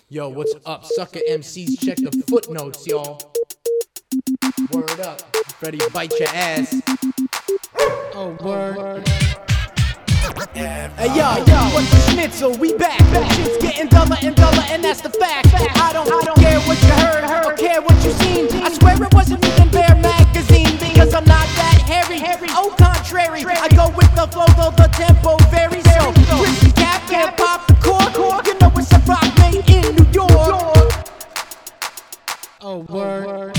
Yo, what's up, sucker MCs? Check the footnotes, y'all. Word up. Ready to bite your ass. Oh, word. Hey, yo, what's the schnitzel? We back. Shit's getting duller and duller, and that's the fact. I don't care what you heard, or care what you seen. I swear it wasn't even Bear Magazine, because I'm not that hairy. Au contrary, I go with the flow, though the tempo varies. So, Christy Cap can't pop the cork. You know it's a rock made in New York. Oh, word.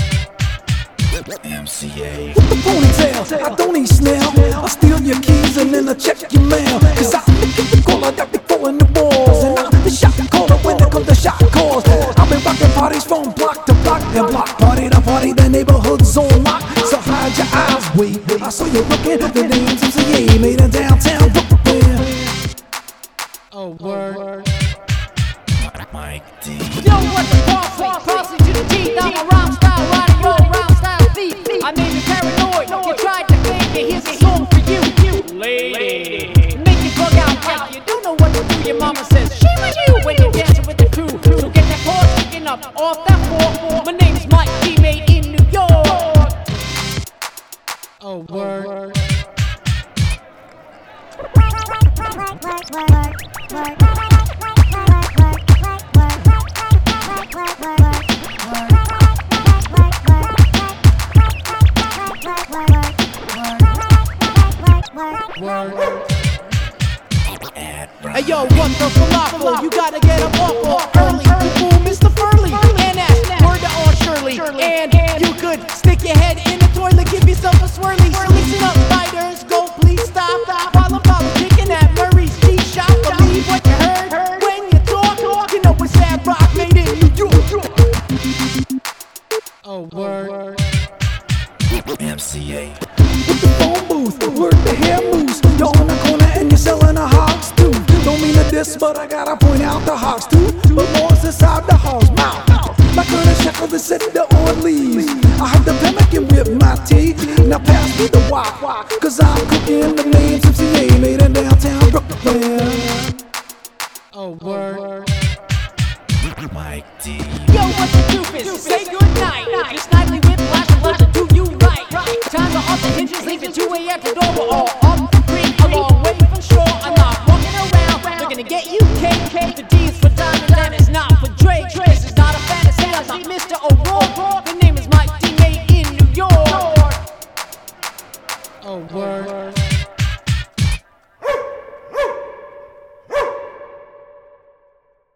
MCA. With the ponytail, I don't need snail. I steal your keys and then I check your mail. Cause I'm the kid caller that be throwing the balls. And I'm the shot caller when it comes to shot calls. I've been rocking parties from block to block. And block party to party, the neighborhood's on lock. So hide your eyes, wait. I saw you looking at the names MCA made in downtown Brooklyn. Oh, word. Mike D. Yo, what's the parsley to the teeth. I'm a rhyme style, riding your rhyme style thief. I made you paranoid. You tried to fake it. Here's a song for you, lady. Make you bug out like you don't know what to do. Your mama says, shame on you when you're dancing with the crew. So get that paw sticking up off that floor. My name's Mike D, made in New York. Oh, word. Hey yo, what the falafel? You gotta get up off early. Boom, Mr. Furley. And that's word to on Shirley. And you could stick your head in the toilet, give yourself a swirly. So listen up, fighters, go please stop. While I'm politicking at Murray's Tea Shop. Believe what you heard when you talk. You know it's that rock made in New York. Oh, word. MCA. With the phone booth, work the hair moves. You're on the corner and you're selling a hog's tooth. Don't mean to diss, but I gotta point out the hog's tooth. But more's inside the hog's mouth. Like Curtis Sheckler that said the on leaves. I heard the pemmican with my tea. Now pass me the wok, cause I'm cooking the names MCA made in downtown Brooklyn. Oh, word. Mike D. Yo, what's the doofus? Say goodnight. It's nightly with flash to do you right. Times are off the hinges, leaving 2 a.m. to door. We're all up the creek, a long way from shore. I'm not walking around, they're gonna get you, KK. The D is